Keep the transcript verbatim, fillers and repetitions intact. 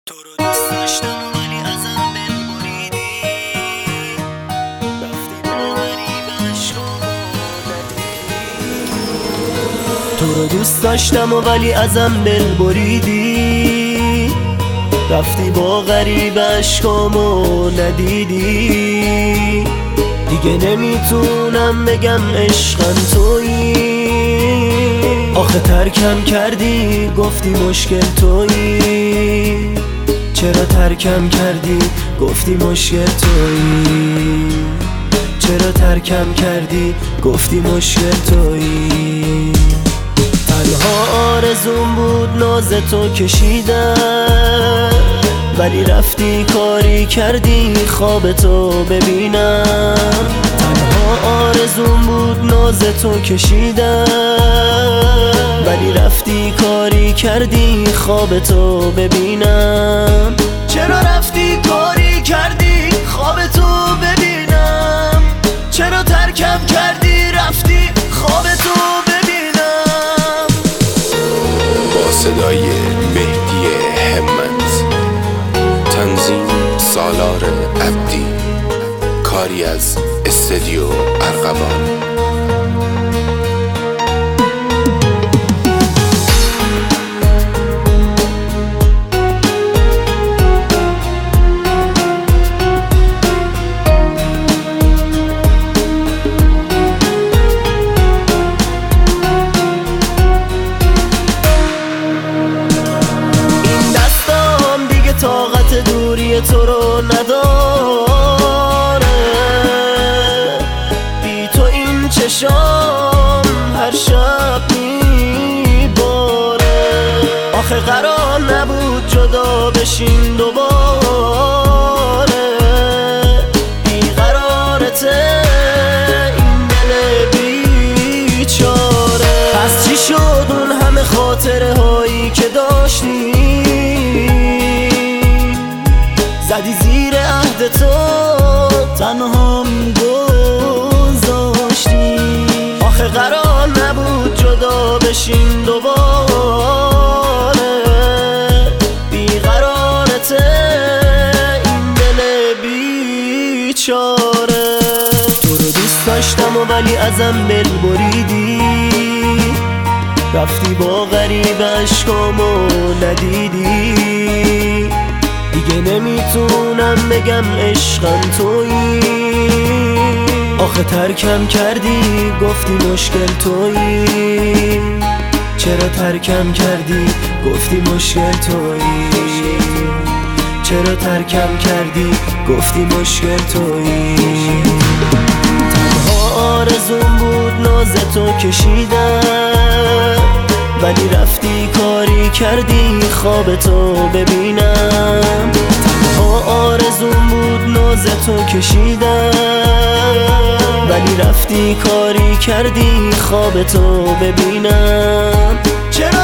تو رو دوست داشتم ولی ازم دل بریدی، رفتی با غریب عشقامو ندیدی. تو رو دوست داشتم ولی ازم دل بریدی، رفتی با غریب عشقامو ندیدی. دیگه نمیتونم بگم عشقم تویی، آخه ترکم کردی گفتی مشکل تویی. چرا ترکم کردی گفتی مشکل تویی، چرا ترکم کردی گفتی مشکل تویی. تنها آرزوم بود ناز تو کشیدم، ولی رفتی کاری کردی خواب تو ببینم. تنها آرزوم بود ناز تو کشیدم، ولی رفتی کاری کردی خواب تو ببینم. چرا رفتی کاری کردی خواب تو ببینم، چرا ترکم کردی رفتی خواب تو ببینم. با صدای مهدی همت، تنظیم سالار عبدی، کاری از استودیو ارغوان. طاقت دوری تو رو نداره، بی تو این چشام هر شب میباره. آخه قرار نبود جدا بشین دوباره، بیقرارته این دل بیچاره. پس چی شد اون همه خاطره هایی که داشتی، زدی زیر عهد تو تنهام گذاشتی. آخه قرار نبود جدا بشین دوباره، بیقرارته این دل بیچاره. تو رو دوست داشتم و ولی ازم دل بریدی، رفتی با غریب عشقامو ندیدی. دیگه نمیتونم بگم عشقم تویی، آخه ترکم کردی گفتی مشکل تویی. چرا ترکم کردی گفتی مشکل تویی، چرا ترکم کردی گفتی مشکل تویی. تنها آرزوم بود ناز تو کشیدم، ولی رفتی کاری کردی خواب تو ببینم. تنها آرزوم بود ناز تو کشیدم، ولی رفتی کاری کردی خواب تو ببینم. چرا